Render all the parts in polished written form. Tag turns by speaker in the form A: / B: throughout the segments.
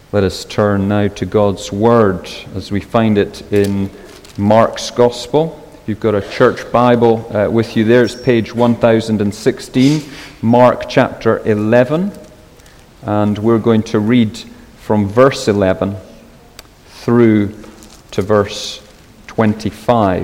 A: Let us turn now to God's Word as we find it in Mark's Gospel. If you've got a church Bible with you there, it's page 1016, Mark chapter 11. And we're going to read from verse 11 through to verse 25.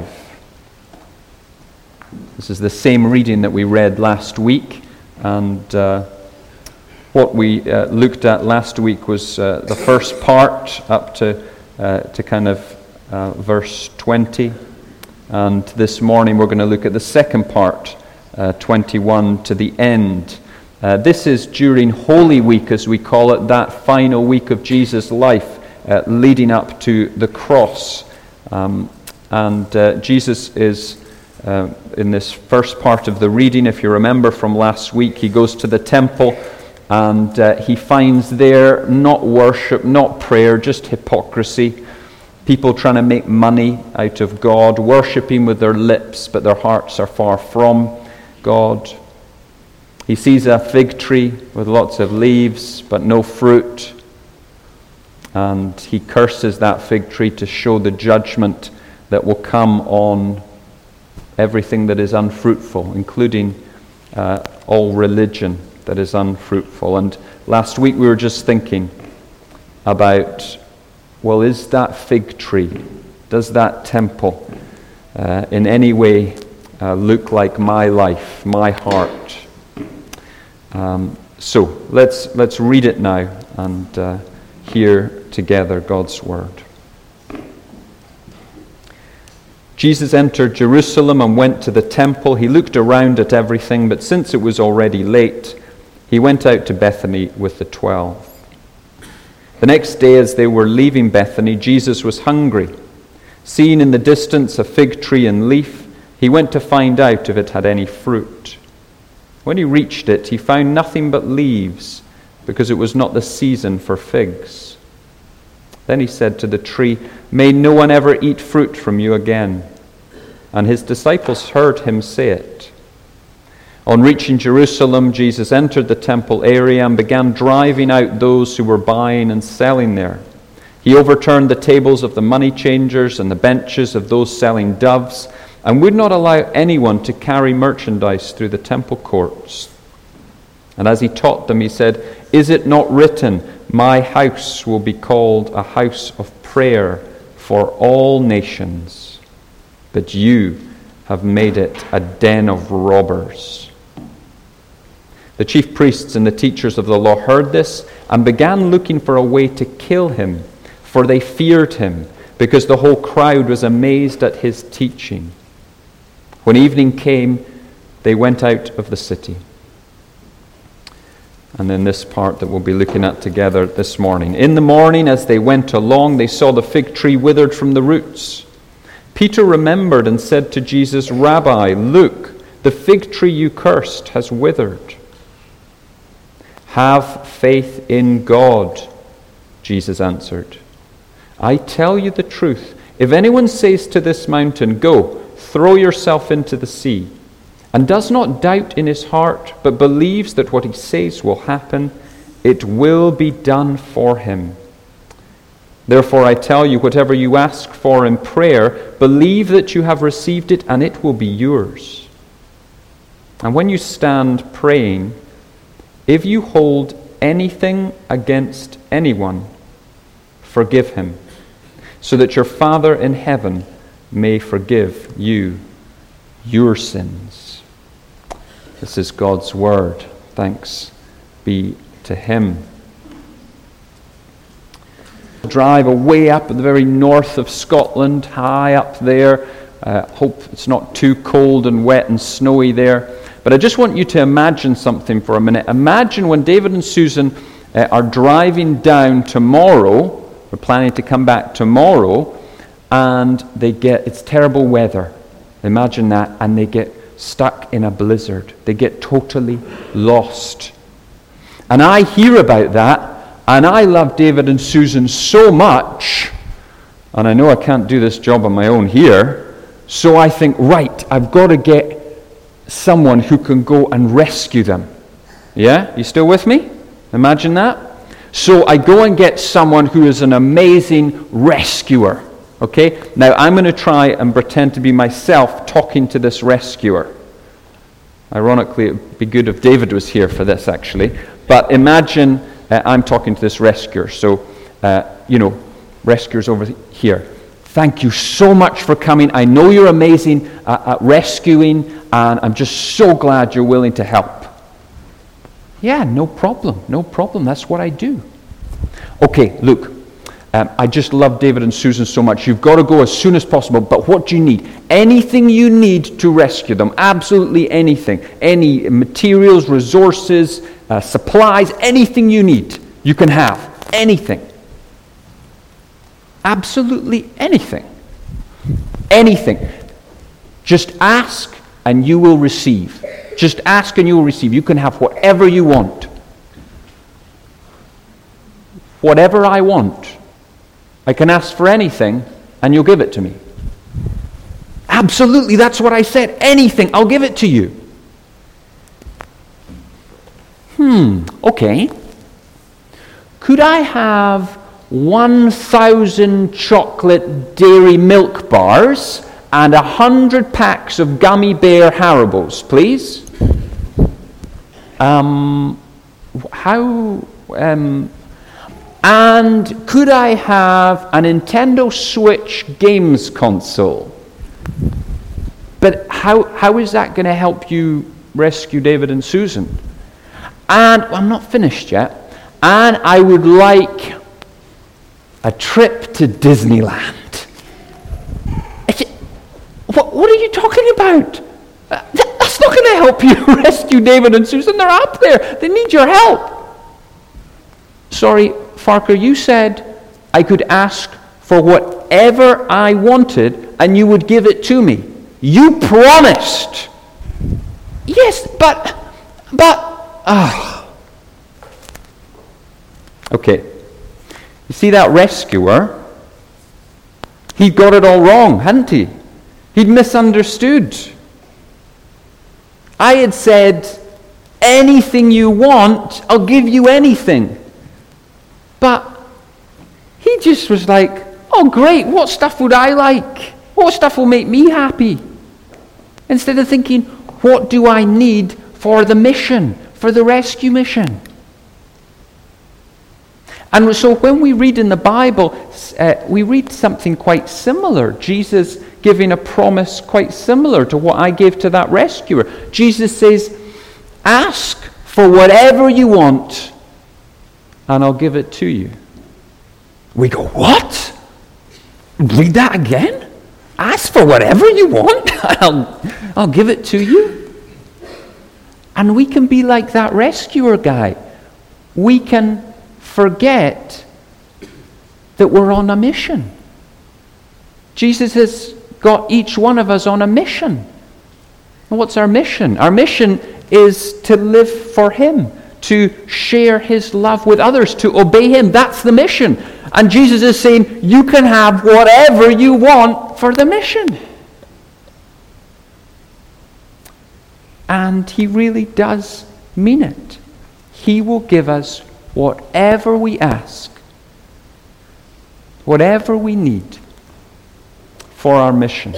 A: This is the same reading that we read last week, and what we looked at last week was the first part up to kind of verse 20. And this morning we're going to look at the second part, 21 to the end. This is during Holy Week, as we call it, that final week of Jesus' life leading up to the cross. And Jesus is, in this first part of the reading, if you remember from last week, he goes to the temple. And he finds there not worship, not prayer, just hypocrisy. People trying to make money out of God, worshipping with their lips, but their hearts are far from God. He sees a fig tree with lots of leaves, but no fruit. And he curses that fig tree to show the judgment that will come on everything that is unfruitful, including all religion that is unfruitful. And last week we were just thinking about, well, is that fig tree, does that temple in any way look like my life, my heart? So let's read it now and hear together God's word. Jesus entered Jerusalem and went to the temple. He looked around at everything, but since it was already late, he went out to Bethany with the 12. The next day, as they were leaving Bethany, Jesus was hungry. Seeing in the distance a fig tree and leaf, he went to find out if it had any fruit. When he reached it, he found nothing but leaves, because it was not the season for figs. Then he said to the tree, "May no one ever eat fruit from you again." And his disciples heard him say it. On reaching Jerusalem, Jesus entered the temple area and began driving out those who were buying and selling there. He overturned the tables of the money changers and the benches of those selling doves, and would not allow anyone to carry merchandise through the temple courts. And as he taught them, he said, "Is it not written, 'My house will be called a house of prayer for all nations'? But you have made it a den of robbers." The chief priests and the teachers of the law heard this and began looking for a way to kill him, for they feared him, because the whole crowd was amazed at his teaching. When evening came, they went out of the city. And then this part that we'll be looking at together this morning. In the morning, as they went along, they saw the fig tree withered from the roots. Peter remembered and said to Jesus, "Rabbi, look, the fig tree you cursed has withered." "Have faith in God," Jesus answered. "I tell you the truth. If anyone says to this mountain, 'Go, throw yourself into the sea,' and does not doubt in his heart, but believes that what he says will happen, it will be done for him. Therefore I tell you, whatever you ask for in prayer, believe that you have received it, and it will be yours. And when you stand praying, if you hold anything against anyone, forgive him, so that your Father in heaven may forgive you your sins." This is God's word. Thanks be to him. Drive away up at the very north of Scotland, high up there. Hope it's not too cold and wet and snowy there. But I just want you to imagine something for a minute. Imagine when David and Susan are driving down tomorrow, we're planning to come back tomorrow, and it's terrible weather. Imagine that, and they get stuck in a blizzard. They get totally lost. And I hear about that, and I love David and Susan so much, and I know I can't do this job on my own here, so I think, right, I've got to get someone who can go and rescue them. Yeah? You still with me? Imagine that. So I go and get someone who is an amazing rescuer. Okay? Now I'm going to try and pretend to be myself talking to this rescuer. Ironically, it would be good if David was here for this, actually. But imagine I'm talking to this rescuer. So, rescuer's over here. Thank you so much for coming. I know you're amazing at rescuing, and I'm just so glad you're willing to help. Yeah, no problem. That's what I do. Okay, look, I just love David and Susan so much. You've got to go as soon as possible, but what do you need? Anything you need to rescue them, absolutely anything. Any materials, resources, supplies, anything you need, you can have. Anything. Absolutely anything. Anything. Just ask and you will receive. Just ask and you will receive. You can have whatever you want. Whatever I want. I can ask for anything and you'll give it to me. Absolutely, that's what I said. Anything, I'll give it to you. Okay. Could I have 1,000 chocolate dairy milk bars and 100 packs of gummy bear Haribos, please? And could I have a Nintendo Switch games console? But how is that going to help you rescue David and Susan? And I'm not finished yet. And I would like a trip to Disneyland. What are you talking about? That's not going to help you rescue David and Susan. They're up there. They need your help. Sorry, Farquhar, you said I could ask for whatever I wanted and you would give it to me. You promised. Yes, but. Okay. You see that rescuer? He got it all wrong, hadn't he? He'd misunderstood. I had said, anything you want, I'll give you anything. But he just was like, oh great, what stuff would I like? What stuff will make me happy? Instead of thinking, what do I need for the mission, for the rescue mission? And so when we read in the Bible, we read something quite similar. Jesus giving a promise quite similar to what I gave to that rescuer. Jesus says, ask for whatever you want, and I'll give it to you. We go, what? Read that again? Ask for whatever you want, I'll give it to you. And we can be like that rescuer guy. We can forget that we're on a mission. Jesus has got each one of us on a mission. And what's our mission? Our mission is to live for Him, to share His love with others, to obey Him. That's the mission. And Jesus is saying, you can have whatever you want for the mission. And He really does mean it. He will give us whatever we ask, whatever we need for our mission.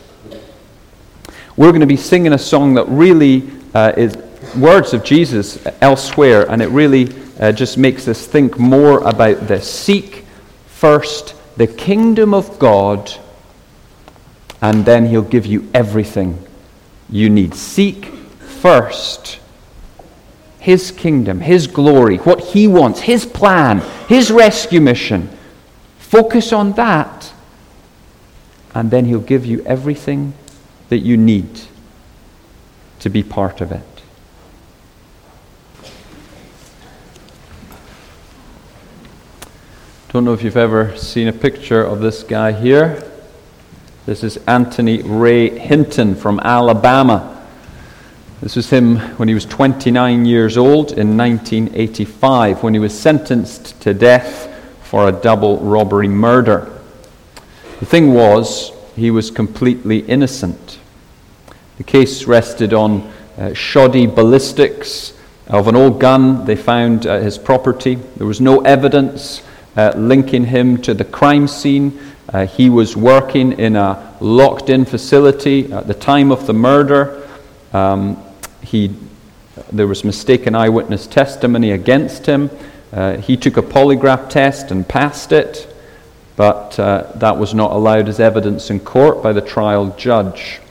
A: We're going to be singing a song that really is words of Jesus elsewhere, and it really just makes us think more about this. Seek first the kingdom of God, and then He'll give you everything you need. Seek first His kingdom, His glory, what He wants, His plan, His rescue mission. Focus on that, and then He'll give you everything that you need to be part of it. Don't know if you've ever seen a picture of this guy here. This is Anthony Ray Hinton from Alabama. This was him when he was 29 years old in 1985, when he was sentenced to death for a double robbery murder. The thing was, he was completely innocent. The case rested on shoddy ballistics, of an old gun they found at his property. There was no evidence linking him to the crime scene. He was working in a locked-in facility at the time of the murder. There was mistaken eyewitness testimony against him. He took a polygraph test and passed it, but that was not allowed as evidence in court by the trial judge.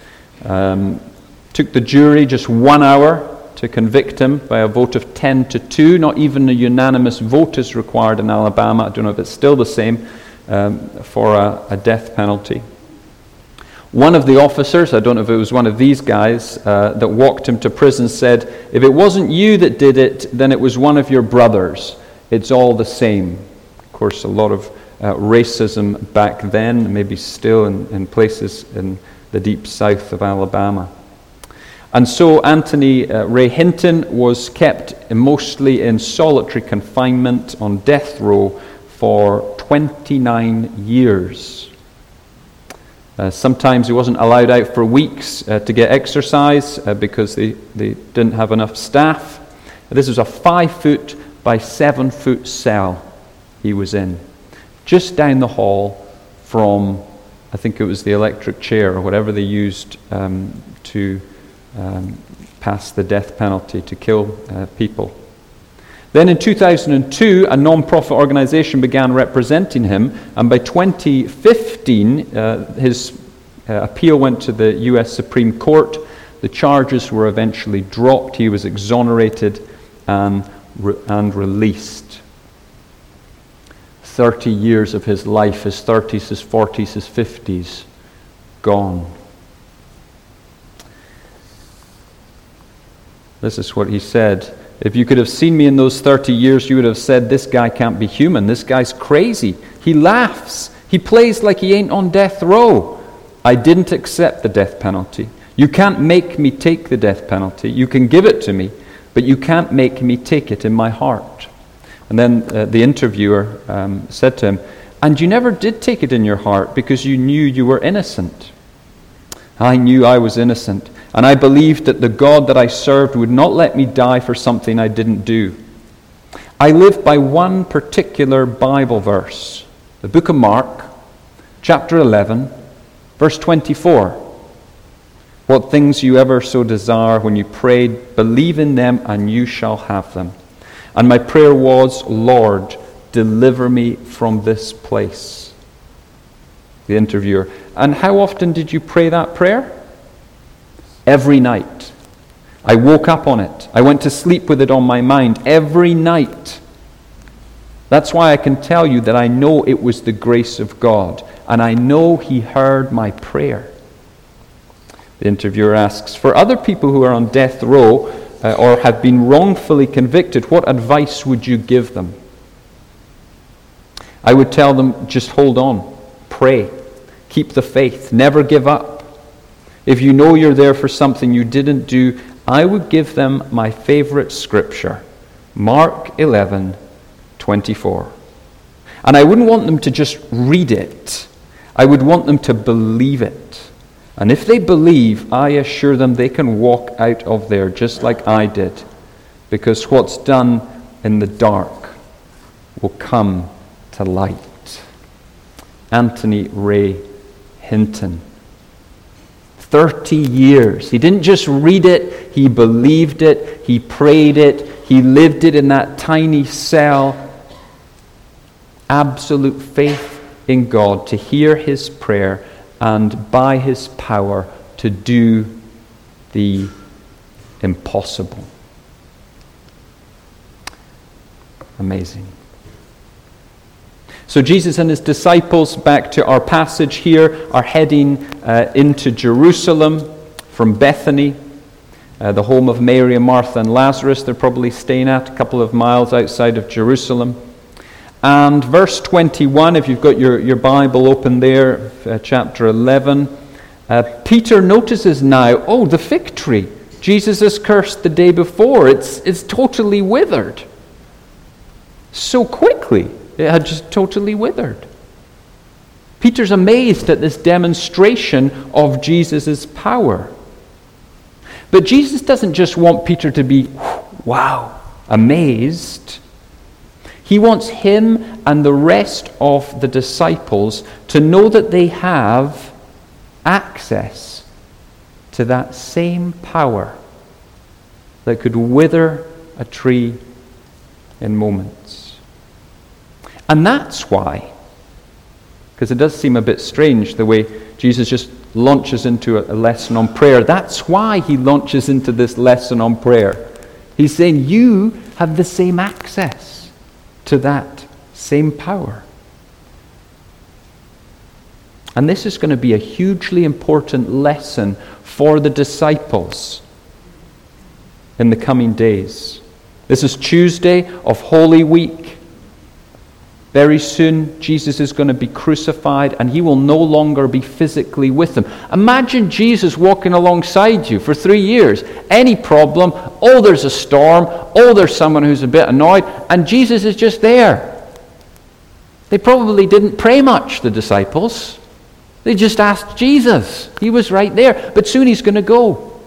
A: Took the jury just 1 hour to convict him by a vote of 10-2. Not even a unanimous vote is required in Alabama. I don't know if it's still the same for a death penalty. One of the officers, I don't know if it was one of these guys, that walked him to prison said, "If it wasn't you that did it, then it was one of your brothers. It's all the same." Of course, a lot of racism back then, maybe still in places in the deep south of Alabama. And so Anthony Ray Hinton was kept mostly in solitary confinement on death row for 29 years. Sometimes he wasn't allowed out for weeks to get exercise because they didn't have enough staff. This was a 5-foot by 7-foot cell he was in, just down the hall from, I think it was the electric chair or whatever they used to pass the death penalty, to kill people. Then in 2002, a non-profit organization began representing him, and by 2015, his appeal went to the U.S. Supreme Court. The charges were eventually dropped. He was exonerated and released. 30 years of his life, his 30s, his 40s, his 50s, gone. This is what he said. "If you could have seen me in those 30 years, you would have said, this guy can't be human. This guy's crazy. He laughs. He plays like he ain't on death row. I didn't accept the death penalty. You can't make me take the death penalty. You can give it to me, but you can't make me take it in my heart." And then the interviewer said to him, "And you never did take it in your heart because you knew you were innocent." "I knew I was innocent. And I believed that the God that I served would not let me die for something I didn't do. I live by one particular Bible verse, the book of Mark, chapter 11, verse 24. What things you ever so desire when you pray, believe in them and you shall have them. And my prayer was, Lord, deliver me from this place." The interviewer, "And how often did you pray that prayer?" "Every night. I woke up on it. I went to sleep with it on my mind every night. That's why I can tell you that I know it was the grace of God, and I know He heard my prayer." The interviewer asks, "For other people who are on death row or have been wrongfully convicted, what advice would you give them?" "I would tell them, just hold on, pray, keep the faith, never give up. If you know you're there for something you didn't do, I would give them my favorite scripture, Mark 11:24. And I wouldn't want them to just read it. I would want them to believe it. And if they believe, I assure them they can walk out of there just like I did, because what's done in the dark will come to light." Anthony Ray Hinton. 30 years. He didn't just read it, he believed it, he prayed it, he lived it in that tiny cell. Absolute faith in God to hear his prayer and by his power to do the impossible. Amazing. So Jesus and his disciples, back to our passage here, are heading into Jerusalem from Bethany, the home of Mary and Martha and Lazarus. They're probably staying at a couple of miles outside of Jerusalem. And verse 21, if you've got your Bible open there, chapter 11, Peter notices now, the fig tree. Jesus has cursed the day before. It's totally withered. So quickly. It had just totally withered. Peter's amazed at this demonstration of Jesus' power. But Jesus doesn't just want Peter to be wow, amazed. He wants him and the rest of the disciples to know that they have access to that same power that could wither a tree in moments. And that's why, because it does seem a bit strange the way Jesus just launches into a lesson on prayer. That's why he launches into this lesson on prayer. He's saying you have the same access to that same power. And this is going to be a hugely important lesson for the disciples in the coming days. This is Tuesday of Holy Week. Very soon, Jesus is going to be crucified and he will no longer be physically with them. Imagine Jesus walking alongside you for 3 years. Any problem, oh, there's a storm, oh, there's someone who's a bit annoyed, and Jesus is just there. They probably didn't pray much, the disciples. They just asked Jesus. He was right there. But soon he's going to go.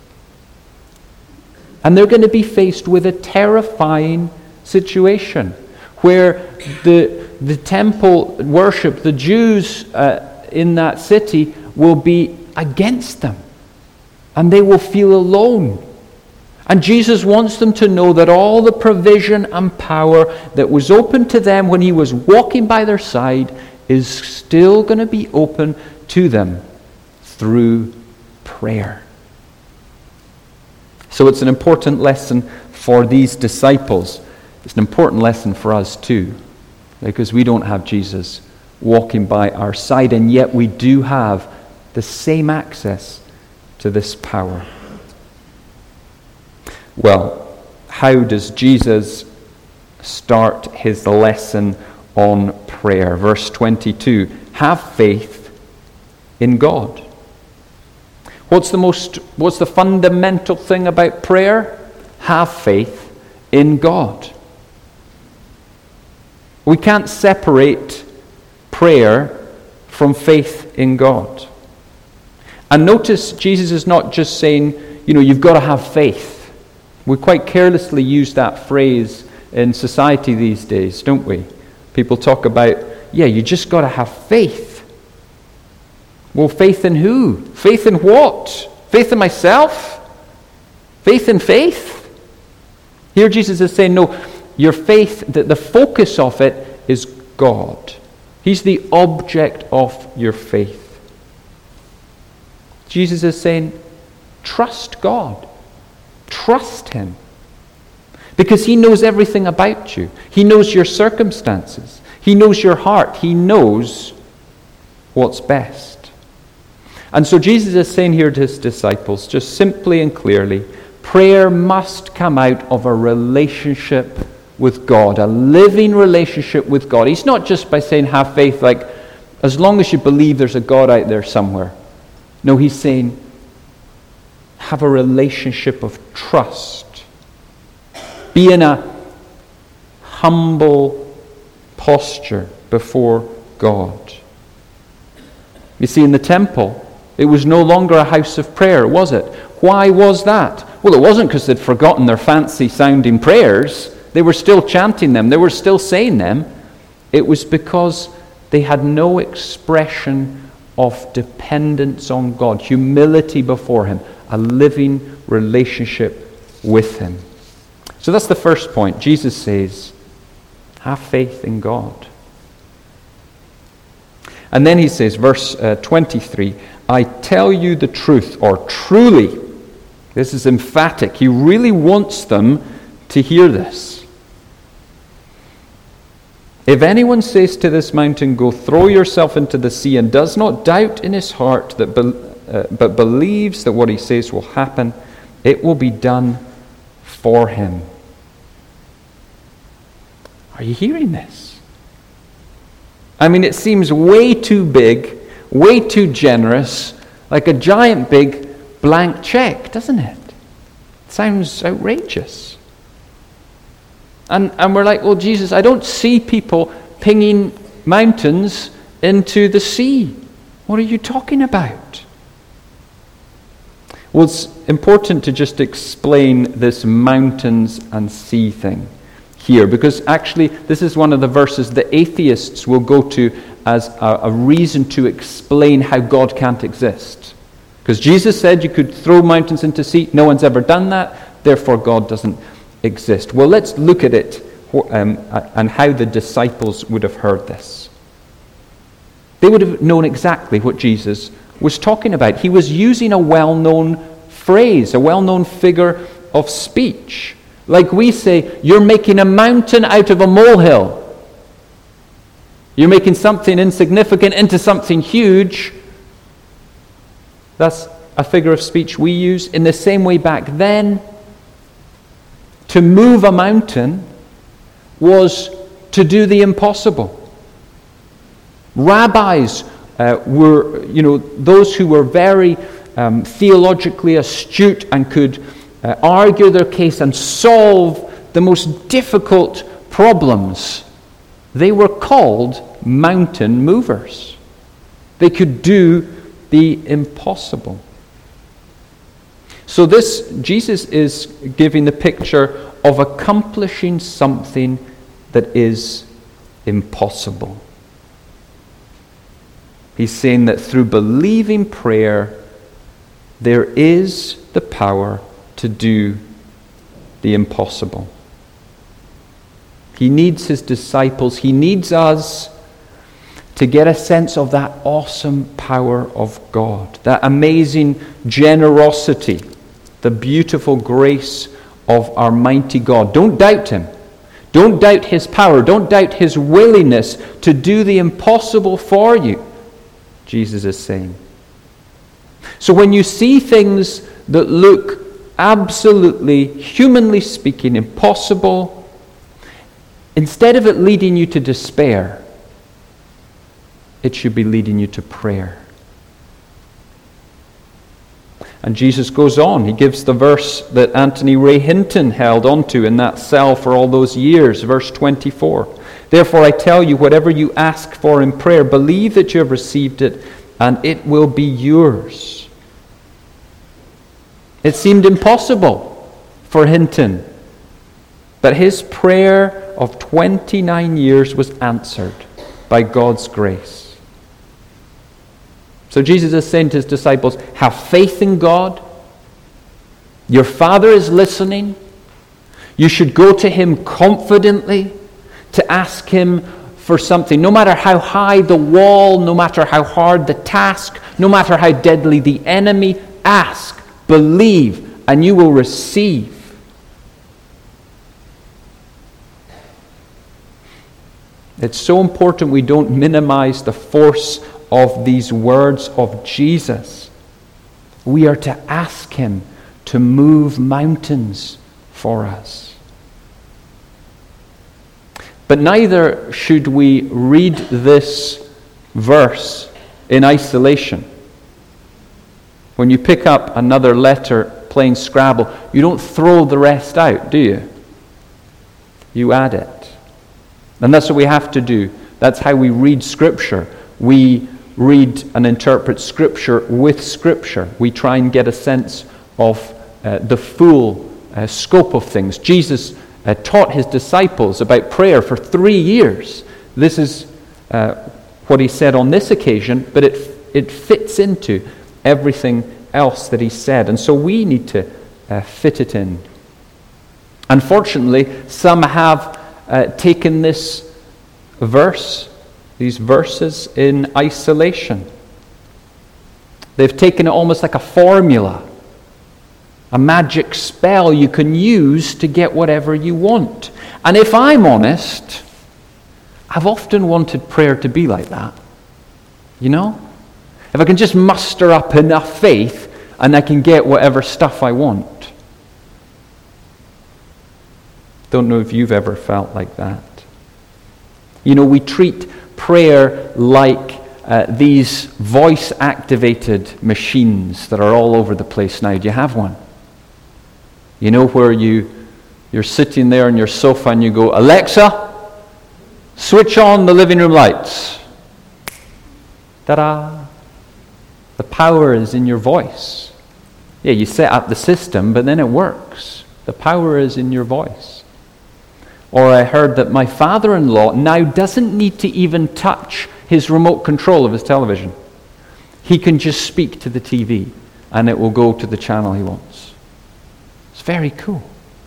A: And they're going to be faced with a terrifying situation where the temple worship, the Jews in that city will be against them. And they will feel alone. And Jesus wants them to know that all the provision and power that was open to them when he was walking by their side is still going to be open to them through prayer. So it's an important lesson for these disciples. It's an important lesson for us too, because we don't have Jesus walking by our side, and yet we do have the same access to this power. Well, how does Jesus start his lesson on prayer? Verse 22, have faith in God. What's the fundamental thing about prayer? Have faith in God. We can't separate prayer from faith in God. And notice Jesus is not just saying, you've got to have faith. We quite carelessly use that phrase in society these days, don't we? People talk about, you just got to have faith. Well, faith in who? Faith in what? Faith in myself? Faith in faith? Here Jesus is saying, no, your faith, the focus of it is God. He's the object of your faith. Jesus is saying, trust God. Trust him. Because he knows everything about you. He knows your circumstances. He knows your heart. He knows what's best. And so Jesus is saying here to his disciples, just simply and clearly, prayer must come out of a relationship with God, a living relationship with God. He's not just by saying have faith, like as long as you believe there's a God out there somewhere. No, he's saying have a relationship of trust. Be in a humble posture before God. You see, in the temple, it was no longer a house of prayer, was it? Why was that? Well, it wasn't because they'd forgotten their fancy-sounding prayers. They were still chanting them. They were still saying them. It was because they had no expression of dependence on God, humility before him, a living relationship with him. So that's the first point. Jesus says, have faith in God. And then he says, verse 23, I tell you the truth, or truly. This is emphatic. He really wants them to hear this. If anyone says to this mountain, go throw yourself into the sea, and does not doubt in his heart, but believes that what he says will happen, it will be done for him. Are you hearing this? I mean, it seems way too big, way too generous, like a giant big blank check, doesn't it? It sounds outrageous. And we're like, well, Jesus, I don't see people pinging mountains into the sea. What are you talking about? Well, it's important to just explain this mountains and sea thing here, because actually this is one of the verses that atheists will go to as a reason to explain how God can't exist. Because Jesus said you could throw mountains into sea. No one's ever done that. Therefore, God doesn't exist. Well, let's look at it and how the disciples would have heard this. They would have known exactly what Jesus was talking about. He was using a well-known phrase, a well-known figure of speech. Like we say, you're making a mountain out of a molehill. You're making something insignificant into something huge. That's a figure of speech we use. In the same way back then, to move a mountain was to do the impossible. Rabbis were, those who were very theologically astute and could argue their case and solve the most difficult problems. They were called mountain movers. They could do the impossible. So Jesus is giving the picture of accomplishing something that is impossible. He's saying that through believing prayer, there is the power to do the impossible. He needs his disciples, he needs us to get a sense of that awesome power of God, that amazing generosity, the beautiful grace of our mighty God. Don't doubt him. Don't doubt his power. Don't doubt his willingness to do the impossible for you, Jesus is saying. So when you see things that look absolutely, humanly speaking, impossible, instead of it leading you to despair, it should be leading you to prayer. And Jesus goes on. He gives the verse that Anthony Ray Hinton held onto in that cell for all those years, verse 24. Therefore I tell you, whatever you ask for in prayer, believe that you have received it, and it will be yours. It seemed impossible for Hinton, but his prayer of 29 years was answered by God's grace. So Jesus is saying to his disciples, have faith in God. Your Father is listening. You should go to him confidently to ask him for something. No matter how high the wall, no matter how hard the task, no matter how deadly the enemy, ask, believe, and you will receive. It's so important we don't minimize the force of these words of Jesus. We are to ask him to move mountains for us. But neither should we read this verse in isolation. When you pick up another letter playing Scrabble, you don't throw the rest out, do you? You add it. And that's what we have to do. That's how we read Scripture. We read and interpret Scripture with Scripture. We try and get a sense of the full scope of things. Jesus taught his disciples about prayer for 3 years. This is what he said on this occasion, but it fits into everything else that he said. And so we need to fit it in. Unfortunately, some have taken this verse, these verses, in isolation. They've taken it almost like a formula, a magic spell you can use to get whatever you want. And if I'm honest, I've often wanted prayer to be like that. You know? If I can just muster up enough faith and I can get whatever stuff I want. Don't know if you've ever felt like that. You know, we treat prayer like these voice-activated machines that are all over the place now. Do you have one? You know, where you're sitting there on your sofa and you go, Alexa, switch on the living room lights. Ta-da! The power is in your voice. Yeah, you set up the system, but then it works. The power is in your voice. Or I heard that my father-in-law now doesn't need to even touch his remote control of his television. He can just speak to the TV and it will go to the channel he wants. It's very cool.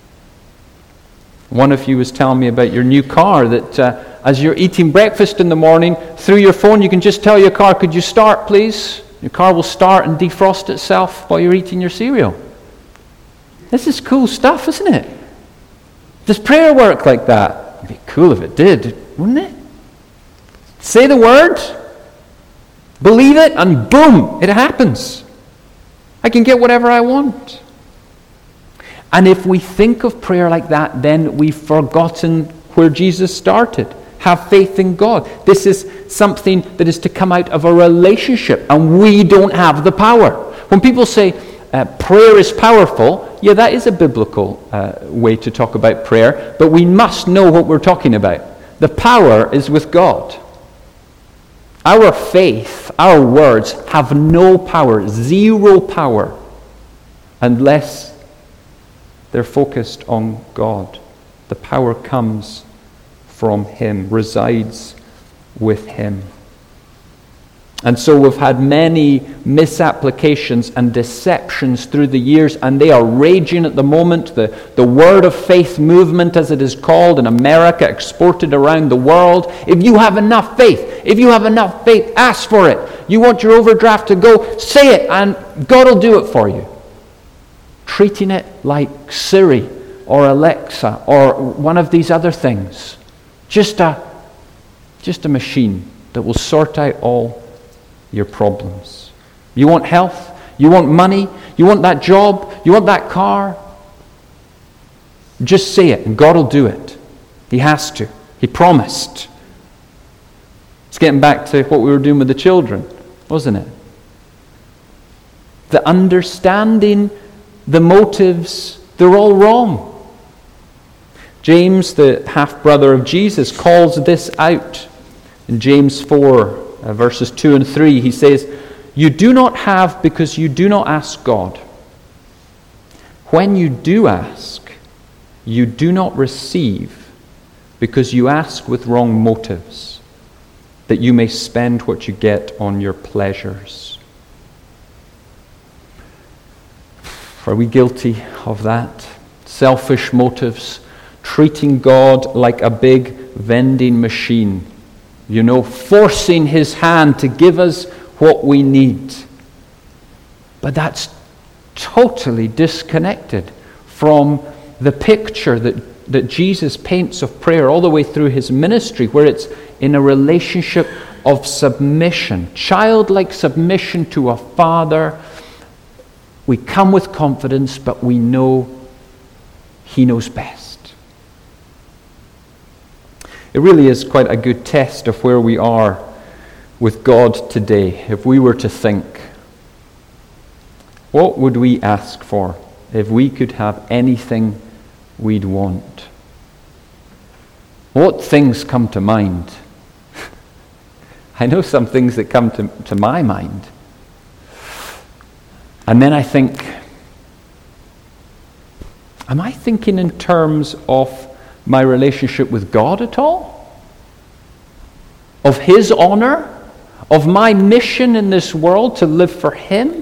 A: One of you was telling me about your new car that as you're eating breakfast in the morning, through your phone you can just tell your car, could you start please? Your car will start and defrost itself while you're eating your cereal. This is cool stuff, isn't it? Does prayer work like that? It'd be cool if it did, wouldn't it? Say the word, believe it, and boom, it happens. I can get whatever I want. And if we think of prayer like that, then we've forgotten where Jesus started. Have faith in God. This is something that is to come out of a relationship, and we don't have the power. When people say prayer is powerful, yeah, that is a biblical way to talk about prayer, but we must know what we're talking about. The power is with God. Our faith, our words have no power, zero power, unless they're focused on God. The power comes from Him, resides with Him. And so we've had many misapplications and deceptions through the years, and they are raging at the moment. The word of faith movement, as it is called in America, exported around the world. If you have enough faith, ask for it. You want your overdraft to go, say it, and God will do it for you. Treating it like Siri or Alexa or one of these other things. Just a machine that will sort out all your problems. You want health? You want money? You want that job? You want that car? Just say it and God will do it. He has to. He promised. It's getting back to what we were doing with the children, wasn't it? The understanding, the motives, they're all wrong. James, the half-brother of Jesus, calls this out. In James 4, verses 2 and 3, he says, "You do not have because you do not ask God. When you do ask, you do not receive because you ask with wrong motives, that you may spend what you get on your pleasures." Are we guilty of that? Selfish motives, treating God like a big vending machine, forcing His hand to give us what we need. But that's totally disconnected from the picture that Jesus paints of prayer all the way through His ministry, where it's in a relationship of submission, childlike submission to a Father. We come with confidence, but we know He knows best. It really is quite a good test of where we are with God today. If we were to think, what would we ask for if we could have anything we'd want? What things come to mind? I know some things that come to my mind. And then I think, am I thinking in terms of my relationship with God at all? Of His honor? Of my mission in this world to live for Him?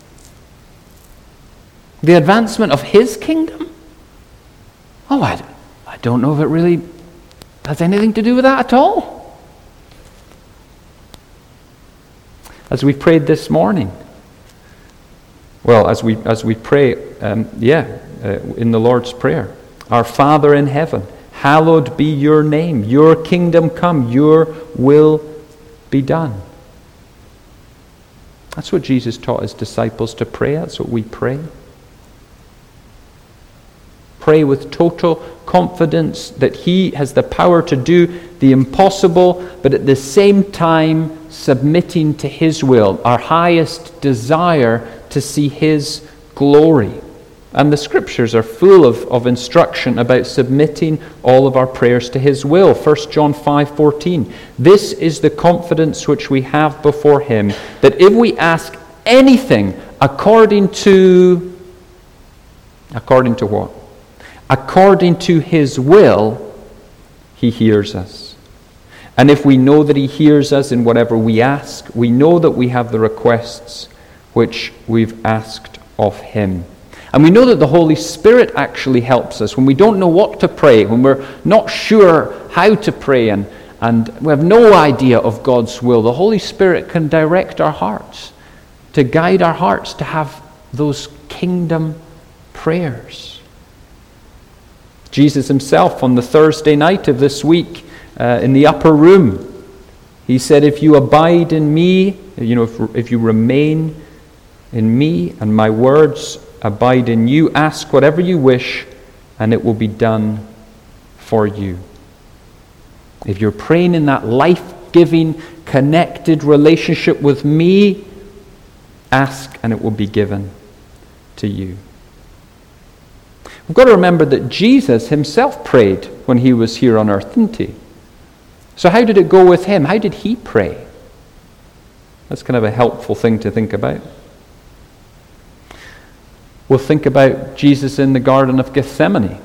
A: The advancement of His kingdom? Oh, I don't know if it really has anything to do with that at all. As we prayed this morning, as we pray, in the Lord's Prayer, our Father in heaven, hallowed be your name, your kingdom come, your will be done. That's what Jesus taught His disciples to pray. That's what we pray. Pray with total confidence that He has the power to do the impossible, but at the same time submitting to His will, our highest desire to see His glory. And the Scriptures are full of instruction about submitting all of our prayers to His will. 1 John 5:14. This is the confidence which we have before Him, that if we ask anything according to what? According to his will, he hears us. And if we know that he hears us in whatever we ask, we know that we have the requests which we've asked of him. And we know that the Holy Spirit actually helps us when we don't know what to pray, when we're not sure how to pray and we have no idea of God's will. The Holy Spirit can direct our hearts, to guide our hearts to have those kingdom prayers. Jesus himself on the Thursday night of this week in the upper room, he said, if you abide in me, if you remain in me and my words abide in you, ask whatever you wish and it will be done for you. If you're praying in that life-giving, connected relationship with me, ask and it will be given to you. We've got to remember that Jesus himself prayed when he was here on earth, didn't he? So how did it go with him? How did he pray? That's kind of a helpful thing to think about. We'll think about Jesus in the Garden of Gethsemane.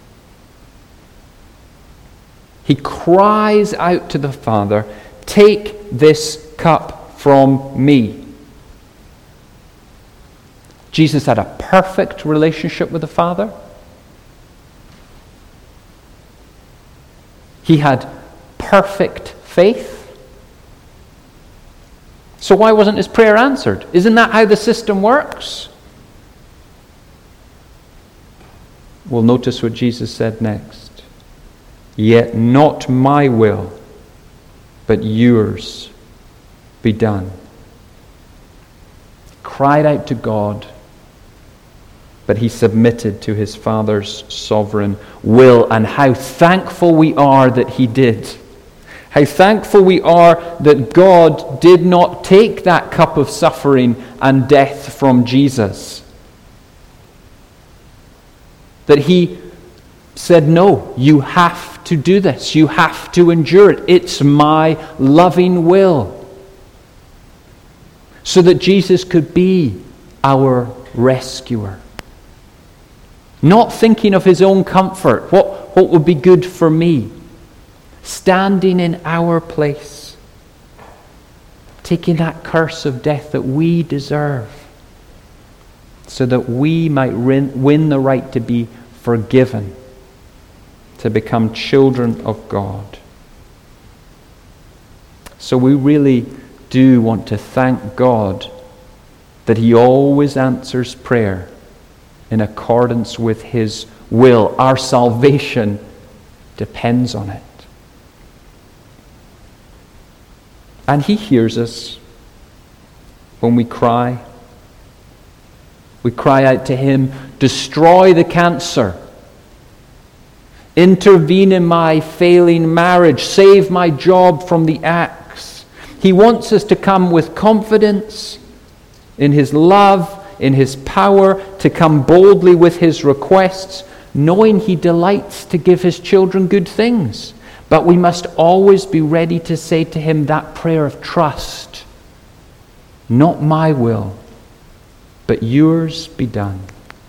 A: He cries out to the Father, take this cup from me. Jesus had a perfect relationship with the Father. He had perfect faith. So why wasn't his prayer answered? Isn't that how the system works? Well, notice what Jesus said next. Yet not my will, but yours be done. He cried out to God, but he submitted to his Father's sovereign will. And how thankful we are that he did. How thankful we are that God did not take that cup of suffering and death from Jesus. That he said, no, you have to do this. You have to endure it. It's my loving will. So that Jesus could be our rescuer. Not thinking of his own comfort. What would be good for me? Standing in our place. Taking that curse of death that we deserve. So that we might win the right to be forgiven. To become children of God. So we really do want to thank God that he always answers prayer in accordance with his will. Our salvation depends on it. And he hears us when we cry. We cry out to him, destroy the cancer. Intervene in my failing marriage. Save my job from the axe. He wants us to come with confidence in his love, in his power, to come boldly with his requests, knowing he delights to give his children good things. But we must always be ready to say to him that prayer of trust. Not my will, but yours be done.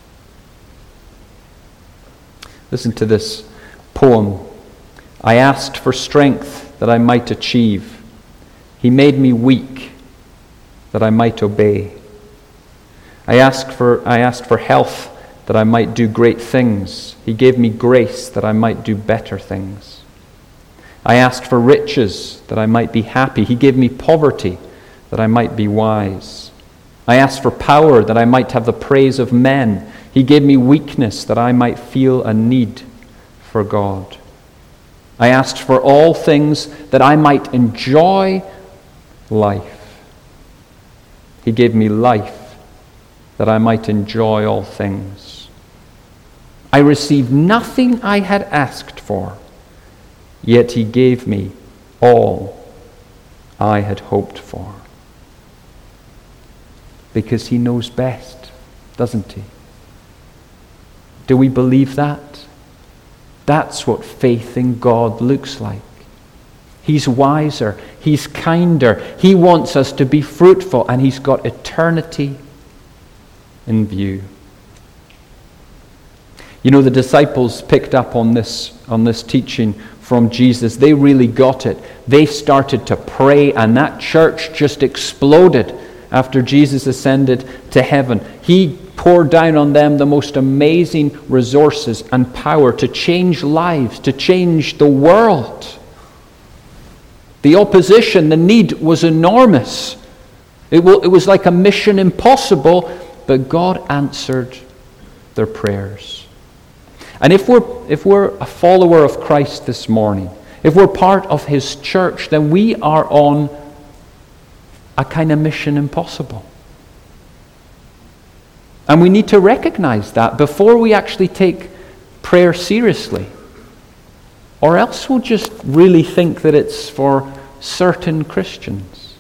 A: Listen to this poem. I asked for strength that I might achieve. He made me weak that I might obey. I asked for health that I might do great things. He gave me grace that I might do better things. I asked for riches that I might be happy. He gave me poverty that I might be wise. I asked for power that I might have the praise of men. He gave me weakness that I might feel a need for God. I asked for all things that I might enjoy life. He gave me life that I might enjoy all things. I received nothing I had asked for, yet he gave me all I had hoped for. Because he knows best, doesn't he? Do we believe that? That's what faith in God looks like. He's wiser. He's kinder. He wants us to be fruitful, and he's got eternity in view. You know, the disciples picked up on this teaching from Jesus. They really got it. They started to pray, and that church just exploded after Jesus ascended to heaven. He poured down on them the most amazing resources and power to change lives, to change the world. The opposition, the need was enormous. It was like a mission impossible, but God answered their prayers. And if we're a follower of Christ this morning, if we're part of His church, then we are on a kind of mission impossible. And we need to recognize that before we actually take prayer seriously. Or else we'll just really think that it's for certain Christians.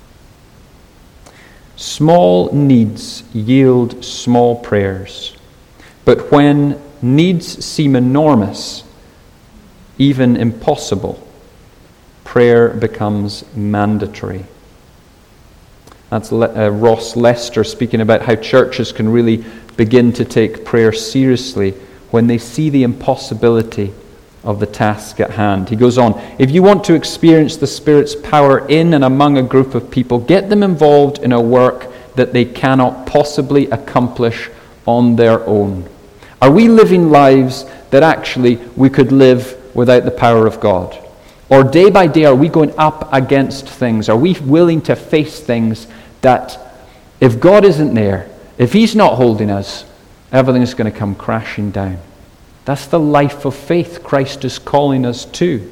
A: Small needs yield small prayers. But when needs seem enormous, even impossible, prayer becomes mandatory. That's Ross Lester speaking about how churches can really begin to take prayer seriously when they see the impossibility of the task at hand. He goes on, if you want to experience the Spirit's power in and among a group of people, get them involved in a work that they cannot possibly accomplish on their own. Are we living lives that actually we could live without the power of God? Or day by day are we going up against things? Are we willing to face things that if God isn't there, if He's not holding us, everything's going to come crashing down? That's the life of faith Christ is calling us to.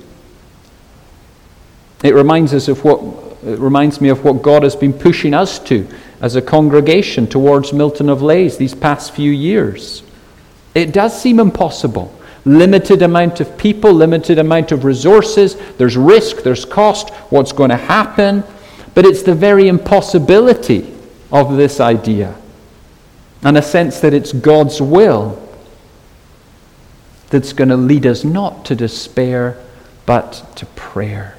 A: It reminds me of what God has been pushing us to as a congregation towards Milton of Leys these past few years. It does seem impossible. Limited amount of people, limited amount of resources, there's risk, there's cost, what's going to happen. But it's the very impossibility of this idea, and a sense that it's God's will that's going to lead us not to despair, but to prayer.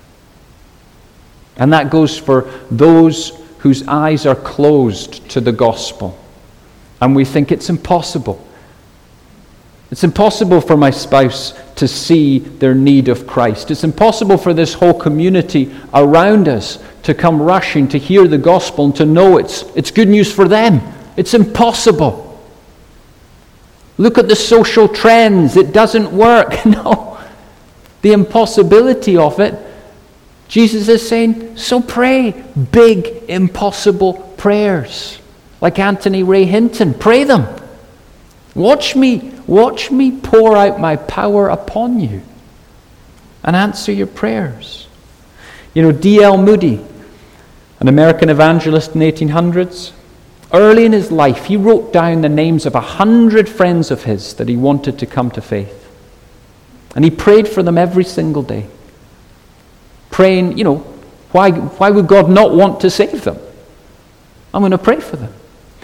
A: And that goes for those whose eyes are closed to the gospel. And we think it's impossible. It's impossible for my spouse to see their need of Christ. It's impossible for this whole community around us to come rushing to hear the gospel and to know it's good news for them. It's impossible. Look at the social trends. It doesn't work. No. The impossibility of it, Jesus is saying, so pray big, impossible prayers. Like Anthony Ray Hinton. Pray them. Watch me pour out my power upon you and answer your prayers. You know, D.L. Moody, an American evangelist in the 1800s, early in his life, he wrote down the names of 100 friends of his that he wanted to come to faith. And he prayed for them every single day. Praying, why would God not want to save them? I'm going to pray for them.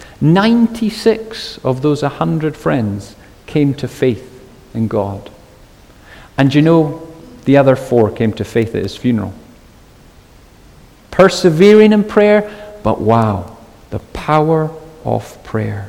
A: 96 of those 100 friends came to faith in God. And the other 4 came to faith at his funeral. Persevering in prayer, but wow, the power of prayer.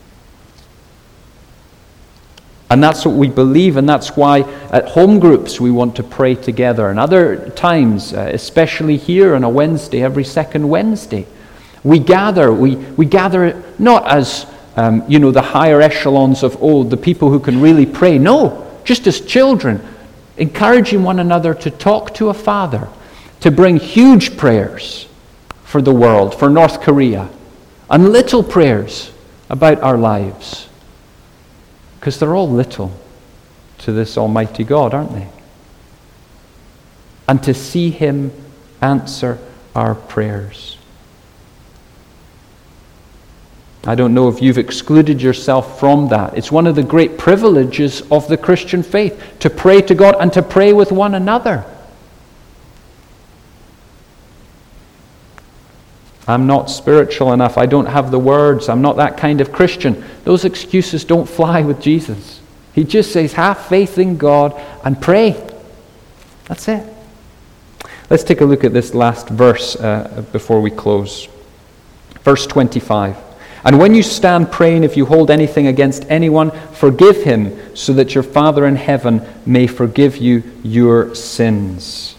A: And that's what we believe, and that's why at home groups we want to pray together. And other times, especially here on a Wednesday, every second Wednesday, we gather not as, the higher echelons of old, the people who can really pray. No, just as children, encouraging one another to talk to a Father, to bring huge prayers for the world, for North Korea, and little prayers about our lives. Because they're all little to this Almighty God, aren't they? And to see Him answer our prayers. I don't know if you've excluded yourself from that. It's one of the great privileges of the Christian faith, to pray to God and to pray with one another. I'm not spiritual enough. I don't have the words. I'm not that kind of Christian. Those excuses don't fly with Jesus. He just says, have faith in God and pray. That's it. Let's take a look at this last verse before we close. Verse 25. And when you stand praying, if you hold anything against anyone, forgive him, so that your Father in heaven may forgive you your sins.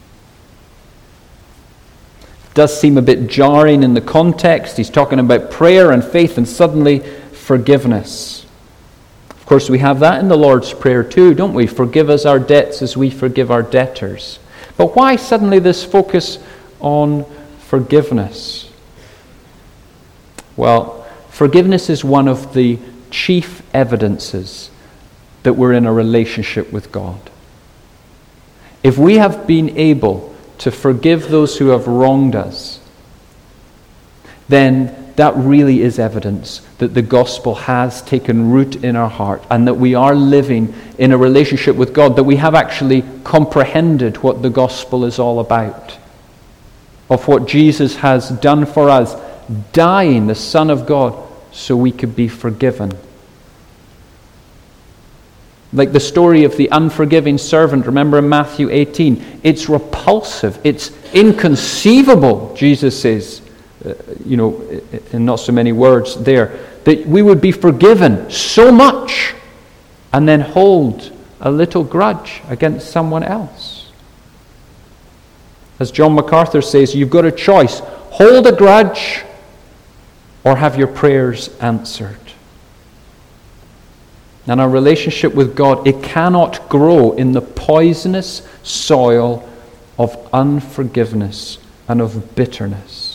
A: It does seem a bit jarring in the context. He's talking about prayer and faith and suddenly forgiveness. Of course, we have that in the Lord's Prayer too, don't we? Forgive us our debts as we forgive our debtors. But why suddenly this focus on forgiveness? Well, forgiveness is one of the chief evidences that we're in a relationship with God. If we have been able to forgive those who have wronged us, then that really is evidence that the gospel has taken root in our heart and that we are living in a relationship with God, that we have actually comprehended what the gospel is all about, of what Jesus has done for us, dying, the Son of God, so we could be forgiven. Like the story of the unforgiving servant, remember in Matthew 18, it's repulsive, it's inconceivable, Jesus says, in not so many words there, that we would be forgiven so much and then hold a little grudge against someone else. As John MacArthur says, you've got a choice: hold a grudge or have your prayers answered. And our relationship with God, it cannot grow in the poisonous soil of unforgiveness and of bitterness.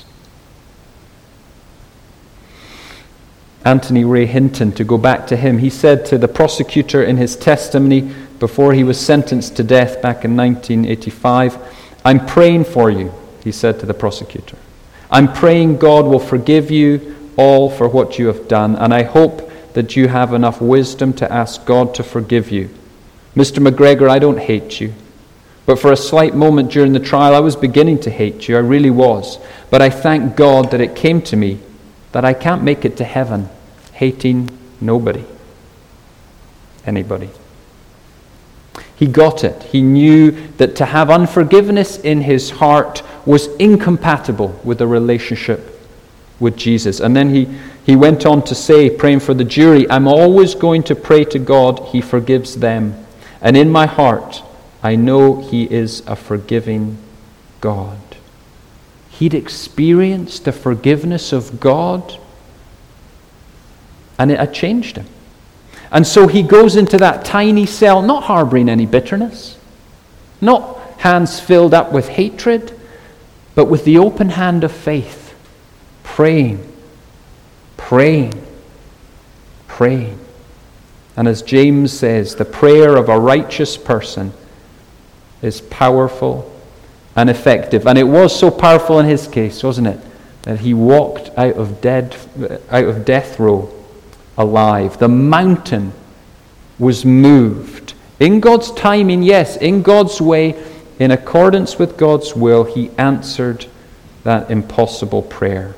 A: Anthony Ray Hinton, to go back to him, he said to the prosecutor in his testimony before he was sentenced to death back in 1985, "I'm praying for you," he said to the prosecutor. "I'm praying God will forgive you all for what you have done, and I hope that you have enough wisdom to ask God to forgive you. Mr. McGregor, I don't hate you, but for a slight moment during the trial I was beginning to hate you, I really was. But I thank God that it came to me that I can't make it to heaven hating nobody, anybody." He got it. He knew that to have unforgiveness in his heart was incompatible with a relationship with Jesus. And then he went on to say, praying for the jury, "I'm always going to pray to God He forgives them. And in my heart, I know He is a forgiving God." He'd experienced the forgiveness of God, and it had changed him. And so he goes into that tiny cell, not harboring any bitterness, not hands filled up with hatred, but with the open hand of faith, praying, praying, praying. And as James says, the prayer of a righteous person is powerful and effective. And it was so powerful in his case, wasn't it, that he walked out of death row alive. The mountain was moved. In God's timing, yes, in God's way, in accordance with God's will, he answered that impossible prayer.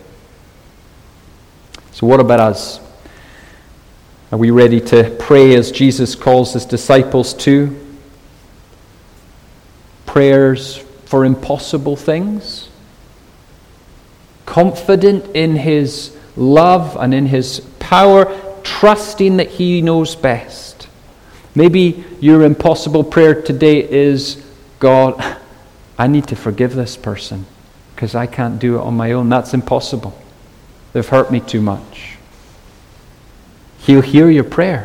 A: So what about us? Are we ready to pray as Jesus calls his disciples to? Prayers for impossible things? Confident in his love and in his power, trusting that he knows best. Maybe your impossible prayer today is, "God, I need to forgive this person because I can't do it on my own. That's impossible. They've hurt me too much." He'll hear your prayer.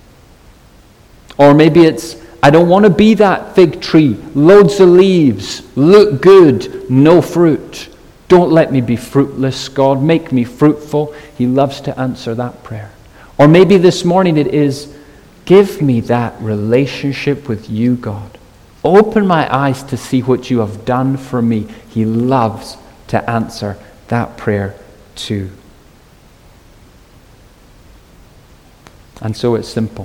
A: Or maybe it's, "I don't want to be that fig tree, loads of leaves, look good, no fruit. Don't let me be fruitless, God. Make me fruitful." He loves to answer that prayer. Or maybe this morning it is, "Give me that relationship with you, God. Open my eyes to see what you have done for me." He loves to answer that prayer too. And so it's simple.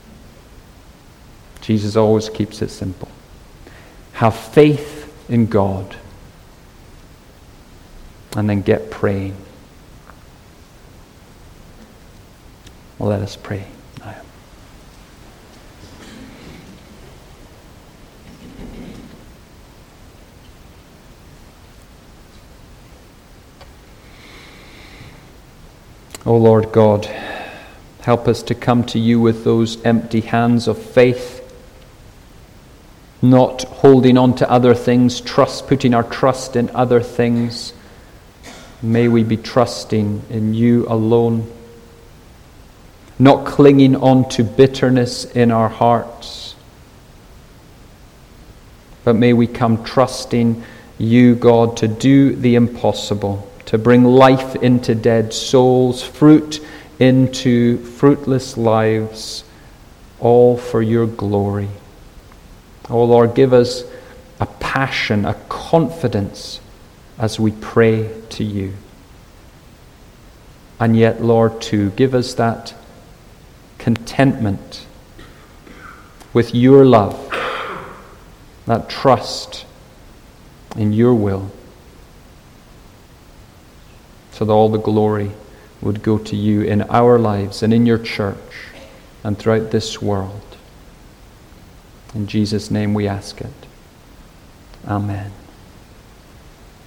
A: Jesus always keeps it simple. Have faith in God. And then get praying. Well, let us pray now. O Lord God, help us to come to you with those empty hands of faith, not holding on to other things, putting our trust in other things. May we be trusting in you alone, not clinging on to bitterness in our hearts, but may we come trusting you, God, to do the impossible, to bring life into dead souls, fruit into fruitless lives, all for your glory. Oh Lord, give us a passion, a confidence as we pray to you. And yet, Lord, to give us that contentment with your love, that trust in your will, so that all the glory would go to you in our lives and in your church and throughout this world. In Jesus' name we ask it. Amen.